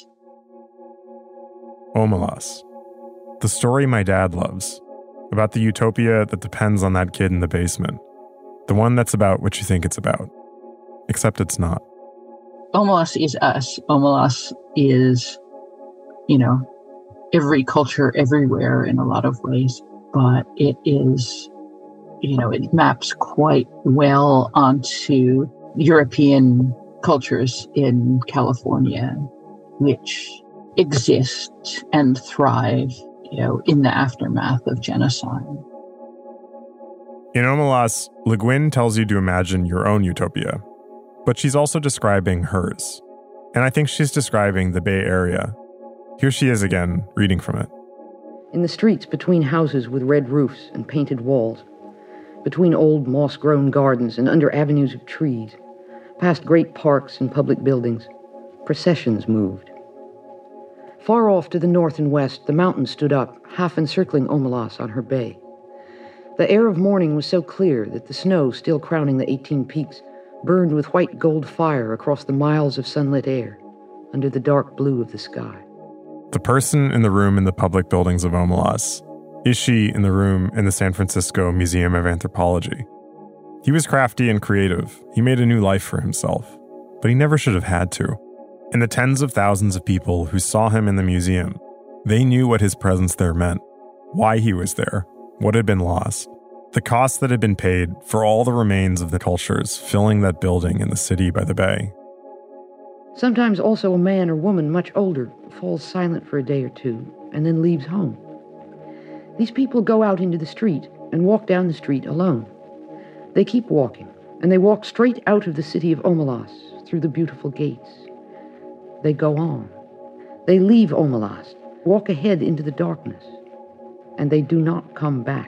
Omelas. The story my dad loves, about the utopia that depends on that kid in the basement. The one that's about what you think it's about. Except it's not. Omelas is us. Omelas is, you know, every culture everywhere in a lot of ways. But it is, you know, it maps quite well onto European cultures in California, which exist and thrive, you know, in the aftermath of genocide. In Omelas, Le Guin tells you to imagine your own utopia, but she's also describing hers. And I think she's describing the Bay Area. Here she is again, reading from it. In the streets between houses with red roofs and painted walls, between old moss-grown gardens and under avenues of trees, past great parks and public buildings, processions moved. Far off to the north and west, the mountains stood up, half encircling Omelas on her bay. The air of morning was so clear that the snow still crowning the eighteen peaks burned with white gold fire across the miles of sunlit air, under the dark blue of the sky. The person in the room in the public buildings of Omelas, Ishi in the room in the San Francisco Museum of Anthropology. He was crafty and creative. He made a new life for himself, but he never should have had to. And the tens of thousands of people who saw him in the museum, they knew what his presence there meant, why he was there, what had been lost, the cost that had been paid for all the remains of the cultures filling that building in the city by the bay. Sometimes also a man or woman much older falls silent for a day or two and then leaves home. These people go out into the street and walk down the street alone. They keep walking, and they walk straight out of the city of Omelas through the beautiful gates. They go on. They leave Omelas, walk ahead into the darkness, and they do not come back.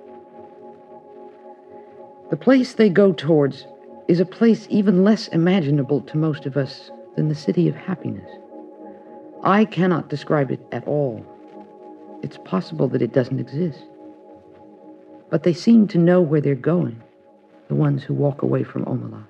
The place they go towards is a place even less imaginable to most of us than the city of happiness. I cannot describe it at all. It's possible that it doesn't exist. But they seem to know where they're going, the ones who walk away from Omelas.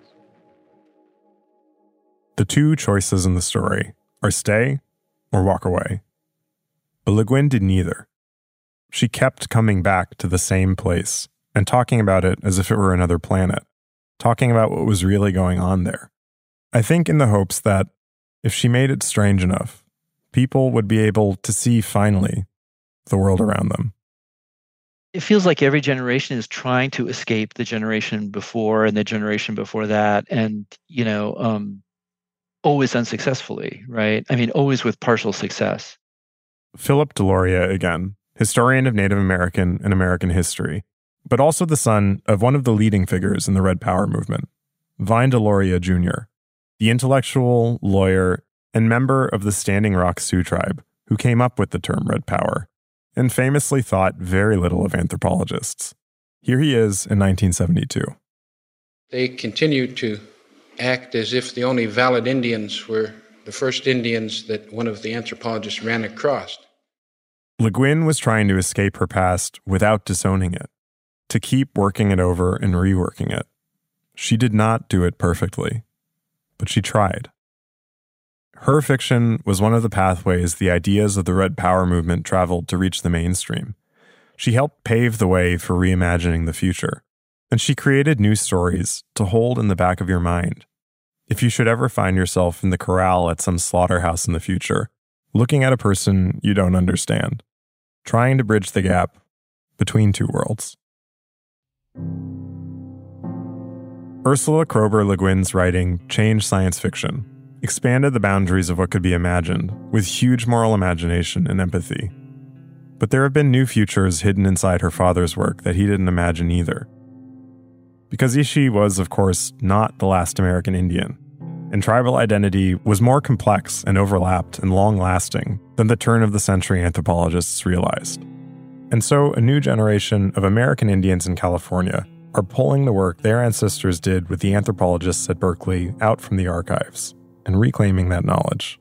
The two choices in the story are stay or walk away. But Le Guin did neither. She kept coming back to the same place and talking about it as if it were another planet, talking about what was really going on there. I think in the hopes that if she made it strange enough, people would be able to see finally the world around them. It feels like every generation is trying to escape the generation before and the generation before that, and, you know, um, always unsuccessfully, right? I mean, always with partial success. Philip Deloria again, historian of Native American and American history, but also the son of one of the leading figures in the Red Power movement, Vine Deloria Junior, the intellectual, lawyer, and member of the Standing Rock Sioux tribe who came up with the term Red Power, and famously thought very little of anthropologists. Here he is in nineteen seventy-two. They continued to act as if the only valid Indians were the first Indians that one of the anthropologists ran across. Le Guin was trying to escape her past without disowning it, to keep working it over and reworking it. She did not do it perfectly, but she tried. Her fiction was one of the pathways the ideas of the Red Power movement traveled to reach the mainstream. She helped pave the way for reimagining the future, and she created new stories to hold in the back of your mind. If you should ever find yourself in the corral at some slaughterhouse in the future, looking at a person you don't understand, trying to bridge the gap between two worlds. Ursula Kroeber Le Guin's writing changed science fiction, expanded the boundaries of what could be imagined with huge moral imagination and empathy. But there have been new futures hidden inside her father's work that he didn't imagine either. Because Ishi was, of course, not the last American Indian, and tribal identity was more complex and overlapped and long-lasting than the turn-of-the-century anthropologists realized. And so a new generation of American Indians in California are pulling the work their ancestors did with the anthropologists at Berkeley out from the archives and reclaiming that knowledge.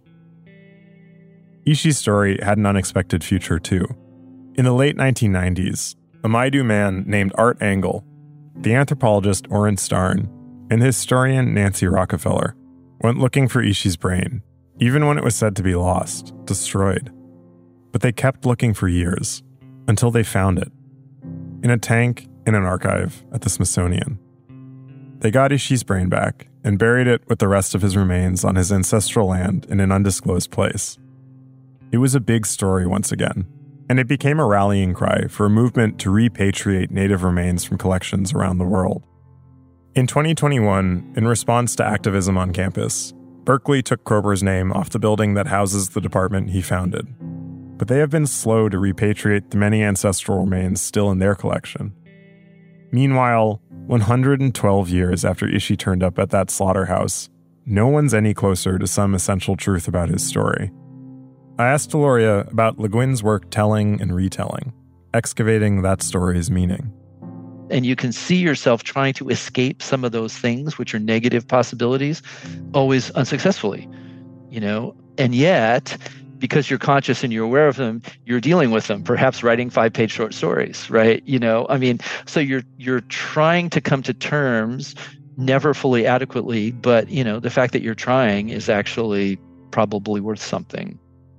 Ishi's story had an unexpected future, too. In the late nineteen nineties, a Maidu man named Art Engel, the anthropologist Oren Starn, and the historian Nancy Rockefeller went looking for Ishi's brain, even when it was said to be lost, destroyed. But they kept looking for years, until they found it, in a tank in an archive at the Smithsonian. They got Ishi's brain back and buried it with the rest of his remains on his ancestral land in an undisclosed place. It was a big story once again, and it became a rallying cry for a movement to repatriate Native remains from collections around the world. In twenty twenty-one, in response to activism on campus, Berkeley took Kroeber's name off the building that houses the department he founded. But they have been slow to repatriate the many ancestral remains still in their collection. Meanwhile, one hundred twelve years after Ishi turned up at that slaughterhouse, no one's any closer to some essential truth about his story. I asked Deloria about Le Guin's work telling and retelling, excavating that story's meaning. And you can see yourself trying to escape some of those things, which are negative possibilities, always unsuccessfully, you know, and yet, because you're conscious and you're aware of them, you're dealing with them, perhaps writing five-page short stories, right? You know, I mean, so you're you're trying to come to terms, never fully adequately, but, you know, the fact that you're trying is actually probably worth something.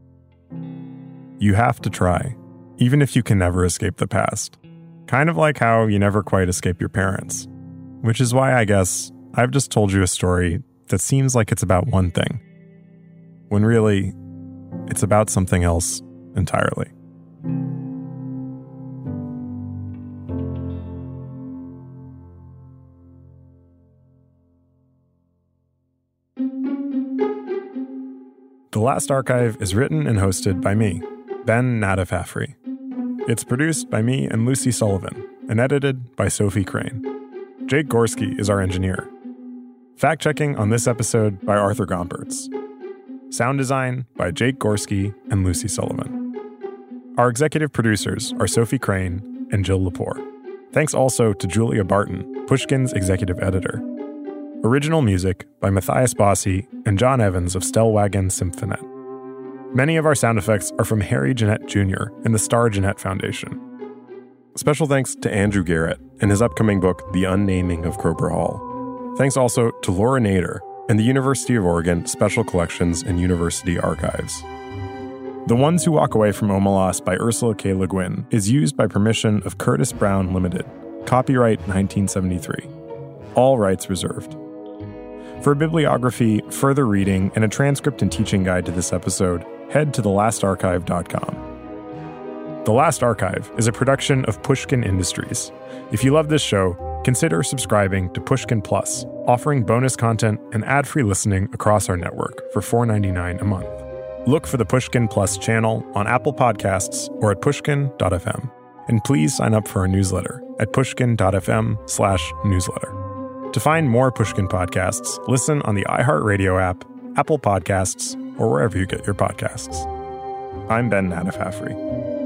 You have to try, even if you can never escape the past. Kind of like how you never quite escape your parents. Which is why I guess I've just told you a story that seems like it's about one thing, when really, it's about something else entirely. The Last Archive is written and hosted by me, Ben Nadif-Afry. It's produced by me and Lucy Sullivan, and edited by Sophie Crane. Jake Gorski is our engineer. Fact-checking on this episode by Arthur Gompertz. Sound design by Jake Gorski and Lucy Sullivan. Our executive producers are Sophie Crane and Jill Lepore. Thanks also to Julia Barton, Pushkin's executive editor. Original music by Matthias Bossi and John Evans of Stellwagen Symphonet. Many of our sound effects are from Harry Jeanette Junior and the Star Jeanette Foundation. Special thanks to Andrew Garrett and his upcoming book, The Unnaming of Kroeber Hall. Thanks also to Laura Nader and the University of Oregon Special Collections and University Archives. The Ones Who Walk Away from Omelas by Ursula K. Le Guin is used by permission of Curtis Brown Limited. Copyright nineteen seventy-three. All rights reserved. For a bibliography, further reading, and a transcript and teaching guide to this episode, head to the last archive dot com. The Last Archive is a production of Pushkin Industries. If you love this show, consider subscribing to Pushkin Plus, offering bonus content and ad-free listening across our network for four dollars and ninety-nine cents a month. Look for the Pushkin Plus channel on Apple Podcasts or at pushkin dot f m. And please sign up for our newsletter at pushkin dot f m slash newsletter. To find more Pushkin podcasts, listen on the iHeartRadio app, Apple Podcasts, or wherever you get your podcasts. I'm Ben Nadif-Hafry.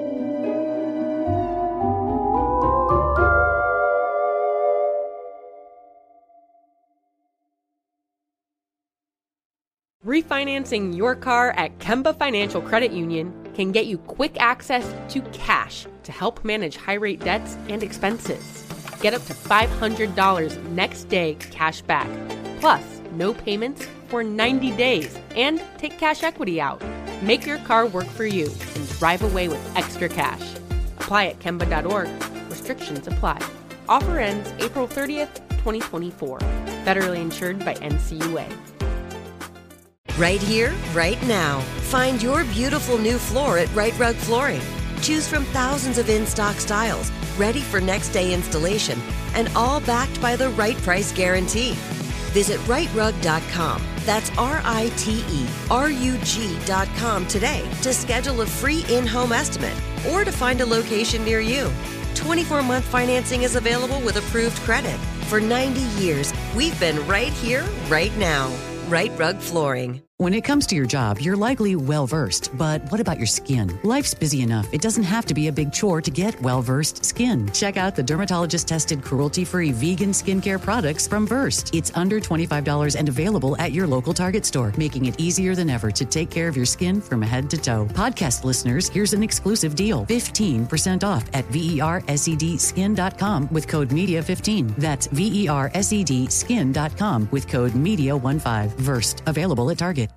Refinancing your car at Kemba Financial Credit Union can get you quick access to cash to help manage high-rate debts and expenses. Get up to five hundred dollars next day cash back, plus no payments for ninety days, and take cash equity out. Make your car work for you and drive away with extra cash. Apply at kemba dot org. Restrictions apply. Offer ends April thirtieth, twenty twenty-four. Federally insured by N C U A. Right here, right now. Find your beautiful new floor at Rite Rug Flooring. Choose from thousands of in-stock styles, ready for next day installation, and all backed by the right price guarantee. Visit rite rug dot com. That's R I T E R U G dot com today to schedule a free in-home estimate or to find a location near you. twenty-four month financing is available with approved credit. For ninety years, we've been right here, right now. Rite Rug Flooring. When it comes to your job, you're likely well-versed, but what about your skin? Life's busy enough. It doesn't have to be a big chore to get well-versed skin. Check out the dermatologist-tested, cruelty-free vegan skincare products from Versed. It's under twenty-five dollars and available at your local Target store, making it easier than ever to take care of your skin from head to toe. Podcast listeners, here's an exclusive deal. fifteen percent off at versed skin dot com with code media fifteen. That's versed skin dot com with code media fifteen. Versed, available at Target.